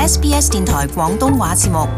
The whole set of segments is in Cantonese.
SBS 電台廣東話節目。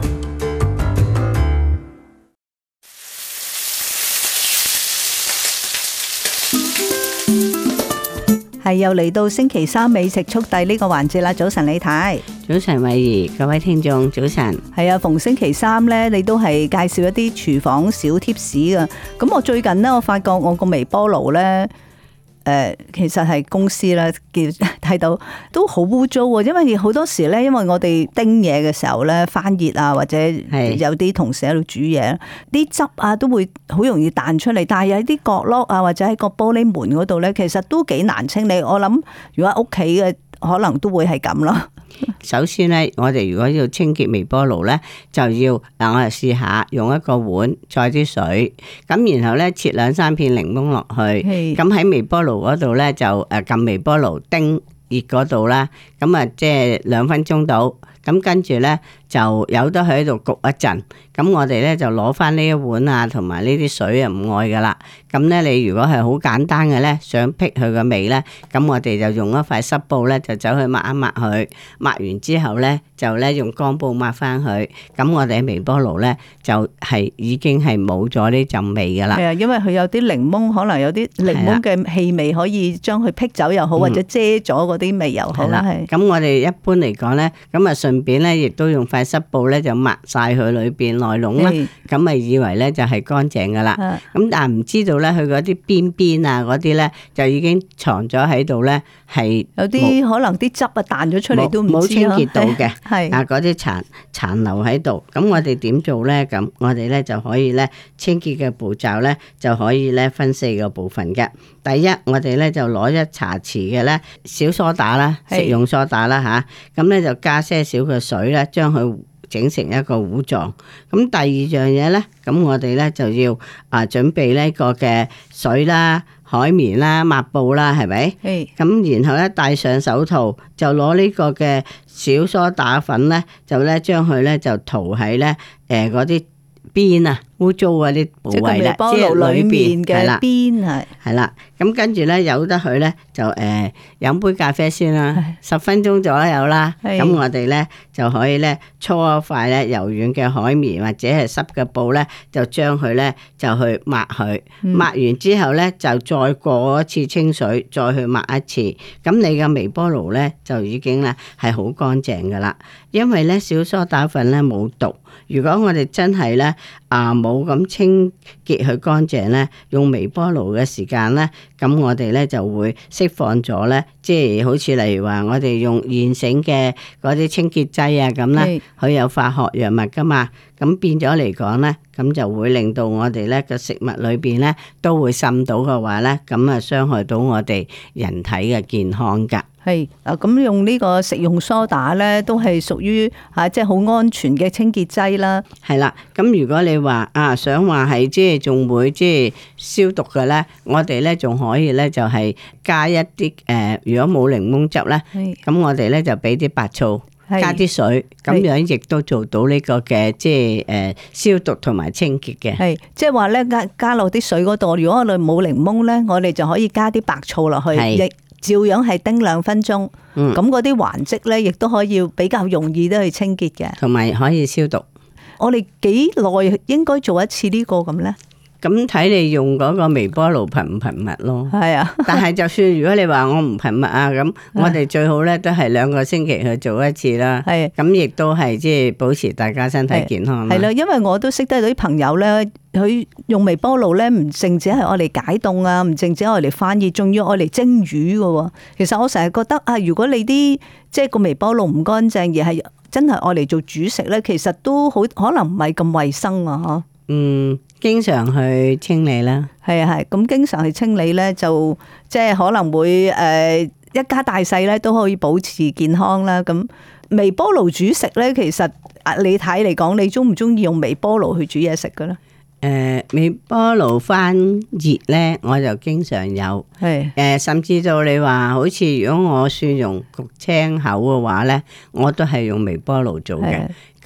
係又嚟到星期三美食速遞呢個環節啦！早晨李太， 早晨慧怡，各位聽眾早晨。 係啊，逢星期三呢，你都係介紹一啲廚房小貼士噶。咁我最近呢，我發覺我個微波爐呢，其實係公司啦，睇到都好污糟啊！因為好多時咧，因為我哋叮嘢嘅時候咧，翻熱啊，或者有啲同事喺度煮嘢，啲汁啊都會好容易彈出嚟。但係有啲角落啊，或者喺個玻璃門嗰度咧，其實都幾難清理。我諗如果喺屋企嘅，可能都會係咁咯。 首先咧，我哋如果要清潔微波爐咧，就要我哋試下用一個碗載啲水，咁然後咧切2-3片檸檬落去，咁喺微波爐嗰度咧就撳微波爐叮熱嗰度啦，咁啊即係2分鐘到，咁跟住咧就由得佢喺度焗一陣，咁我哋咧就攞翻呢一碗啊同埋呢啲水啊唔愛噶啦，咁咧你如果係好簡單嘅咧，想辟佢個味咧，咁我哋就用一塊濕布咧就走去抹一抹佢，抹完之後咧就咧用乾布抹翻佢，咁我哋喺微波爐咧就係已經係冇咗呢陣味噶啦。 係啊，因為佢有啲檸檬，可能有啲檸檬嘅氣味可以將佢辟走又好，或者遮咗嗰啲味又好啦。 咁我哋一般嚟講咧，咁啊順便咧亦都用塊濕布咧就抹晒佢裏邊內籠啦，咁咪以為咧就係乾淨噶啦。咁但係唔知道咧，佢嗰啲邊邊啊嗰啲咧就已經藏咗喺度咧，係有啲可能啲汁啊彈咗出嚟都唔知冇清潔到嘅， 係啊嗰啲殘留喺度。咁我哋點做咧？咁我哋咧就可以咧清潔嘅步驟咧就可以咧分4個部分嘅。第一，我哋咧就攞1茶匙嘅咧小梳打啦，食用梳打啦吓，咁咧就加些少嘅水咧，將佢整成一個糊狀。咁第二樣嘢咧，咁我哋咧就要準備呢個嘅水啦、海綿啦、抹布啦，係咪？咁然後咧戴上手套，就攞呢個嘅小梳打粉咧，就咧將佢咧就塗喺咧嗰啲邊啊污糟嗰啲部位啦， 即係裏面嘅邊係啦。咁跟住咧由得佢咧就飲杯咖啡先啦，10分鐘左右啦。咁我哋咧就可以咧搓一塊咧柔軟嘅海綿或者係濕嘅布咧，就將佢咧就去抹佢。抹完之後咧就再過一次清水，再去抹一次。咁你嘅微波爐咧就已經咧係好乾淨噶啦。因為咧小梳打粉咧冇毒，如果我哋真係咧冇咁清潔佢乾淨咧，用微波爐嘅時間咧，咁我哋咧就會釋放咗咧，即係好似例如話我哋用現成嘅嗰啲清潔劑啊咁咧，佢有化學藥物噶嘛，咁變咗嚟講咧，咁就會令到我哋咧個食物裏邊咧都會滲到嘅話咧，咁啊傷害到我哋人體嘅健康噶。 係咁用呢個食用梳打咧，都係屬於即係好安全嘅清潔劑啦。 係啦，咁如果你話想話係即係仲會即係消毒嘅咧，我哋咧仲可以咧就係加一啲如果冇檸檬汁咧，咁我哋咧就俾啲白醋，加啲水，咁樣亦都做到呢個嘅即係消毒同埋清潔嘅。 係即係話咧加落啲水嗰度，如果我哋冇檸檬咧，我哋就可以加啲白醋落去，亦照樣係叮2分鐘。咁嗰啲環跡咧，亦都可以比較容易都去清潔嘅， 同埋可以消毒。 我哋幾耐應該做一次呢個咁咧？ 咁睇你用嗰個微波爐頻唔頻密咯。 係啊， 但係就算如果你話我唔頻密啊，咁我哋最好咧都係2個星期去做一次啦。係，咁亦都係即係保持大家身體健康啦。係啦， 因為我都識得到啲朋友咧，佢用微波爐咧唔淨止係愛嚟解凍啊，唔淨止愛嚟翻熱，仲要愛嚟蒸魚噶。其實我成日覺得如果你啲即係個微波爐唔乾淨，而係真係愛嚟做主食咧，其實都好可能唔係咁衛生啊。 經常去清理啦。 係啊係，咁經常去清理咧，就即係可能會一家大細咧都可以保持健康啦。咁微波爐煮食咧，其實你睇嚟講，你中唔中意用微波爐去煮嘢食嘅咧？ 微波爐翻熱咧，我就經常有。甚至到你話好似如果我算用焗青口嘅話咧，我都係用微波爐做嘅。咁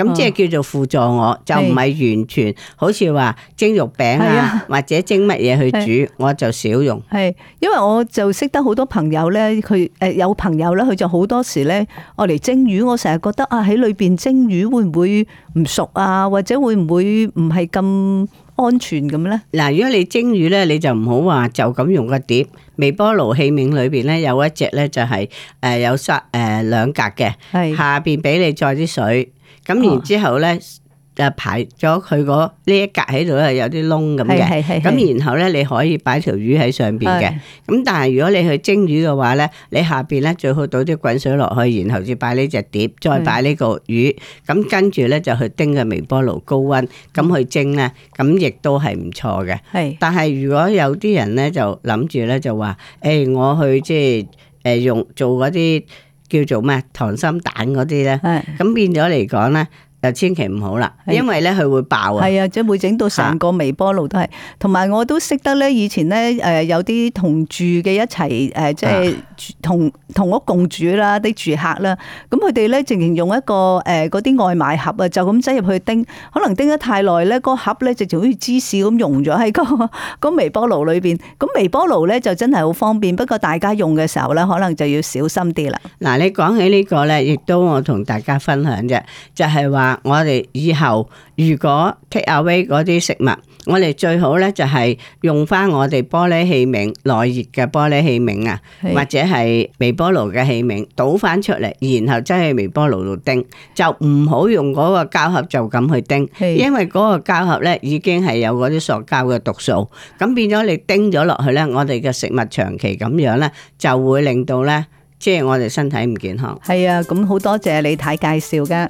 咁即係叫做輔助我，就唔係完全好似話蒸肉餅啊，或者蒸乜嘢去煮，我就少用。 係，因為我就識得好多朋友咧，佢有朋友咧，佢就好多時咧，我嚟蒸魚，我成日覺得啊，喺裏邊蒸魚會唔會唔熟啊，或者會唔會唔係咁安全咁咧？ 嗱，如果你蒸魚咧，你就唔好話就咁用個碟，微波爐器皿裏邊咧有一隻咧就係有兩格嘅，下邊俾你載啲水，咁然之後咧。就排咗佢呢一格喺度咧，有啲窿咁嘅。咁然後咧，你可以擺條魚喺上邊嘅。咁但係如果你去蒸魚嘅話咧，你下邊咧最好倒啲滾水落去，然後至擺呢隻碟，再擺呢個魚。咁跟住咧就去叮嘅微波爐高溫，咁去蒸咧，咁亦都係唔錯嘅。但係如果有啲人咧就諗住咧就話，我去即係用做嗰啲叫做咩溏心蛋嗰啲咧，咁變咗嚟講咧。就千祈唔好啦，因為咧佢會爆啊。 係啊，即係會整到成個微波爐都係。同埋我都識得咧，以前咧有啲同住嘅一齊即係同屋共住啦，啲住客啦。咁佢哋咧淨用一個嗰啲外賣盒啊，就咁擠入去叮，可能叮得太耐咧，個盒咧直情好似芝士咁溶咗喺個微波爐裏邊。咁微波爐咧就真係好方便，不過大家用嘅時候咧，可能就要小心啲啦。 嗱，你講起呢個咧，亦都我同大家分享啫，就係話。我哋以後如果 take away 嗰啲食物，我哋最好咧就係用翻我哋玻璃器皿耐熱嘅玻璃器皿啊，或者係微波爐嘅器皿，倒翻出嚟，然後擠去微波爐度叮，就唔好用嗰個膠盒就咁去叮，因為嗰個膠盒咧已經係有嗰啲塑膠嘅毒素，咁變咗你叮咗落去咧，我哋嘅食物長期咁樣咧，就會令到咧，即係我哋身體唔健康。 係啊，咁好多謝李太介紹㗎。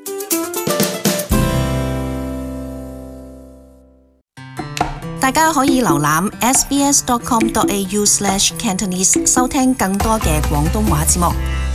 大家可以瀏覽 sbs.com.au/cantonese 收聽更多嘅廣東話節目。